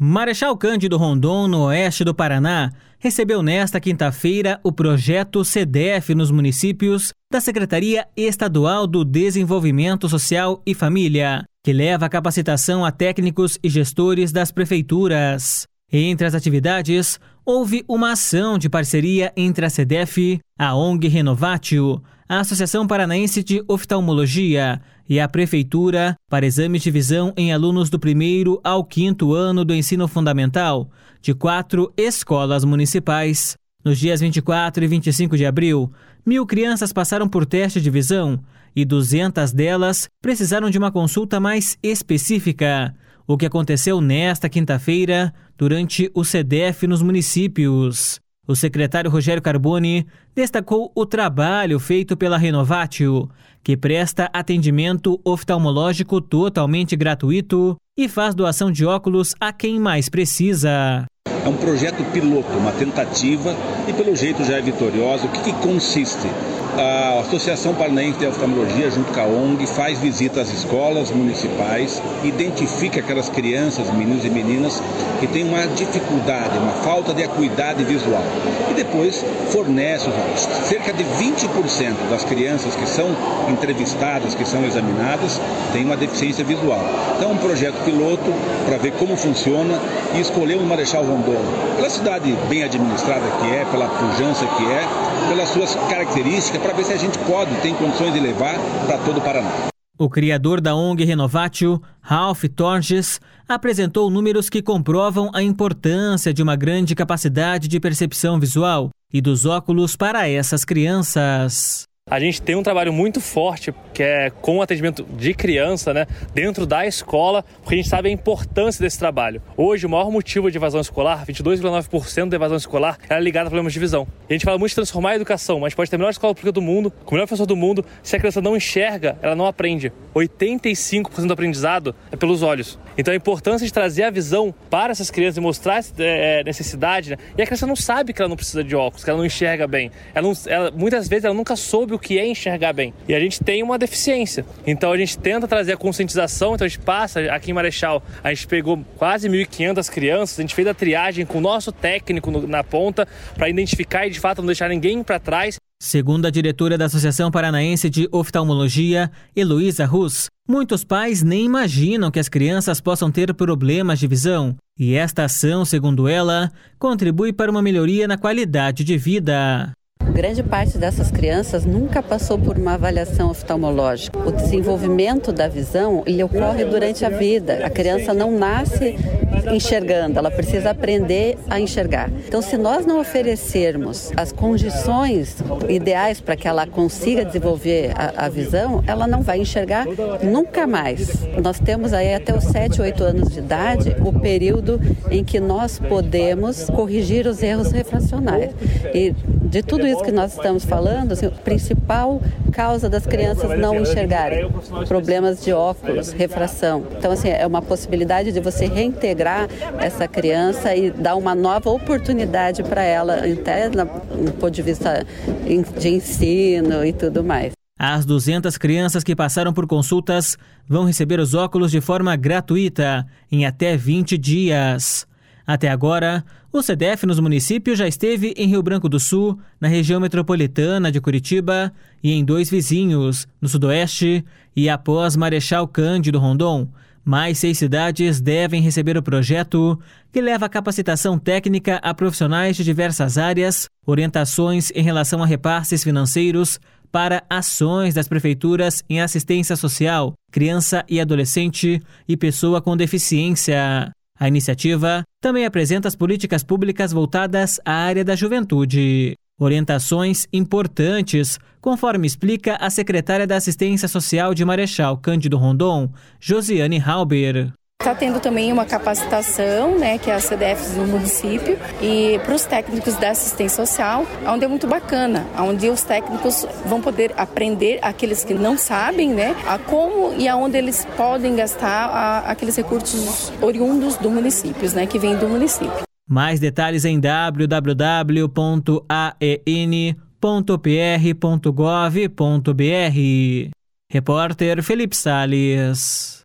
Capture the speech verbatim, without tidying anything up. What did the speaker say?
Marechal Cândido Rondon, no oeste do Paraná, recebeu nesta quinta-feira o projeto SEDEF nos municípios da Secretaria Estadual do Desenvolvimento Social e Família, que leva a capacitação a técnicos e gestores das prefeituras. Entre as atividades, houve uma ação de parceria entre a SEDEF, a O N G Renovatio, a Associação Paranaense de Oftalmologia e a Prefeitura para exames de visão em alunos do primeiro ao quinto ano do ensino fundamental de quatro escolas municipais. Nos dias vinte e quatro e vinte e cinco de abril, mil crianças passaram por teste de visão e duzentas delas precisaram de uma consulta mais específica, o que aconteceu nesta quinta-feira durante o SEDEF nos municípios. O secretário Rogério Carboni destacou o trabalho feito pela Renovatio, que presta atendimento oftalmológico totalmente gratuito e faz doação de óculos a quem mais precisa. É um projeto piloto, uma tentativa e pelo jeito já é vitoriosa. O que, que consiste? A Associação Paranaense de Oftalmologia, junto com a O N G, faz visita às escolas municipais, identifica aquelas crianças, meninos e meninas que têm uma dificuldade, uma falta de acuidade visual e depois fornece os óculos. Cerca de vinte por cento das crianças que são entrevistadas, que são examinadas, têm uma deficiência visual. Então é um projeto piloto para ver como funciona e escolhemos Marechal Rondon pela cidade bem administrada que é, pela pujança que é, pelas suas características, para ver se a gente pode, tem condições de levar para todo o Paraná. O criador da O N G Renovatio, Ralph Torges, apresentou números que comprovam a importância de uma grande capacidade de percepção visual e dos óculos para essas crianças. A gente tem um trabalho muito forte, que é com o atendimento de criança, né, dentro da escola, porque a gente sabe a importância desse trabalho. Hoje, o maior motivo de evasão escolar, vinte e dois vírgula nove por cento da evasão escolar, é ligada a problemas de visão. E a gente fala muito de transformar a educação, mas pode ter a melhor escola pública do mundo, com o melhor professor do mundo, se a criança não enxerga, ela não aprende. oitenta e cinco por cento do aprendizado é pelos olhos. Então a importância de trazer a visão para essas crianças e mostrar essa é, necessidade, né? E a criança não sabe que ela não precisa de óculos, que ela não enxerga bem. Ela não, ela, muitas vezes ela nunca soube o que é enxergar bem. E a gente tem uma deficiência. Então a gente tenta trazer a conscientização, então a gente passa, aqui em Marechal, a gente pegou quase mil e quinhentas crianças, a gente fez a triagem com o nosso técnico no, na ponta para identificar e de fato não deixar ninguém para trás. Segundo a diretora da Associação Paranaense de Oftalmologia, Heloísa Rus, muitos pais nem imaginam que as crianças possam ter problemas de visão. E esta ação, segundo ela, contribui para uma melhoria na qualidade de vida. Grande parte dessas crianças nunca passou por uma avaliação oftalmológica. O desenvolvimento da visão, ele ocorre durante a vida. A criança não nasce enxergando, ela precisa aprender a enxergar. Então, se nós não oferecermos as condições ideais para que ela consiga desenvolver a, a visão, ela não vai enxergar nunca mais. Nós temos aí até os sete, oito anos de idade o período em que nós podemos corrigir os erros refracionais. E de tudo isso que nós estamos falando, assim, a principal causa das crianças não enxergarem, problemas de óculos, refração. Então, assim, é uma possibilidade de você reintegrar essa criança e dar uma nova oportunidade para ela, até do ponto de vista de ensino e tudo mais. As duzentas crianças que passaram por consultas vão receber os óculos de forma gratuita em até vinte dias. Até agora, o SEDEF nos municípios já esteve em Rio Branco do Sul, na região metropolitana de Curitiba e em dois vizinhos, no Sudoeste, e após Marechal Cândido Rondon, mais seis cidades devem receber o projeto, que leva capacitação técnica a profissionais de diversas áreas, orientações em relação a repasses financeiros para ações das prefeituras em assistência social, criança e adolescente e pessoa com deficiência. A iniciativa também apresenta as políticas públicas voltadas à área da juventude. Orientações importantes, conforme explica a secretária da Assistência Social de Marechal Cândido Rondon, Josiane Halber. Está tendo também uma capacitação, né, que é a SEDEF no município, e para os técnicos da assistência social, onde é muito bacana, onde os técnicos vão poder aprender, aqueles que não sabem, né, a como e aonde eles podem gastar a, aqueles recursos oriundos do município, né, que vêm do município. Mais detalhes em w w w ponto a e n ponto p r ponto gov ponto b r. Repórter Felipe Salles.